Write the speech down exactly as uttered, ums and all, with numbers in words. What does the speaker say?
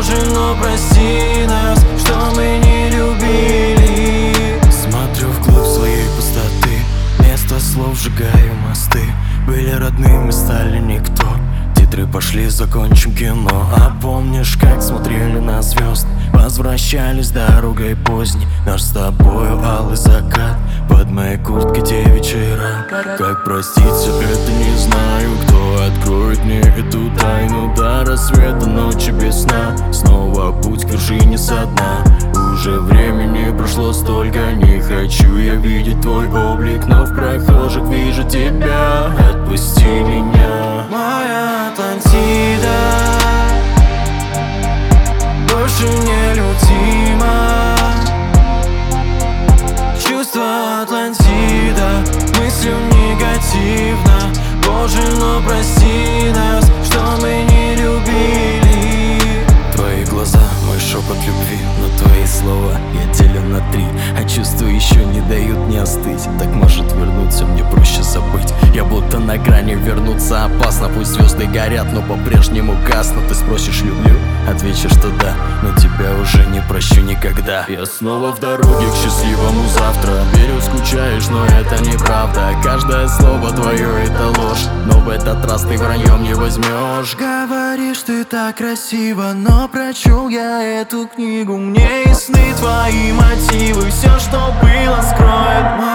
Боже, но прости нас, что мы не любили. Смотрю вглубь своей пустоты, вместо слов сжигаю мосты. Были родными, стали никто. Титры пошли, закончим кино. А помнишь, как смотрели на звезд? Возвращались дорогой поздней. Наш с тобою алый закат, под моей курткой те вечера. Как простить все это, не знаю. Кто откроет мне эту тайну? До рассвета, ночи без сна. Снова путь к вершине со дна. Уже времени прошло столько. Не хочу я видеть твой облик, но в прохожих вижу тебя. Отпусти меня, Моя Атлантида больше нелюдима. Чувство Атлантида, мыслью негативно. Боже, но прости нас, что мы не любили. твои глаза, мой шепот любви, но твои слова я делю на три. А чувства еще не дают мне остыть. Так может вернуться, мне проще забыть. Я будто на грани, вернуться опасно. Пусть звезды горят, но по-прежнему гасно. Ты спросишь, люблю? Отвечу, что да, но тебя уже не прощу никогда. Я снова в дороге к счастливому завтра. Верю, скучаешь, но это неправда. Каждое слово твое это ложь, но в этот раз ты враньем не возьмешь. Говоришь, ты так красиво, но прочел я эту книгу. Мне ясны твои мотивы, все, что было, скроет мой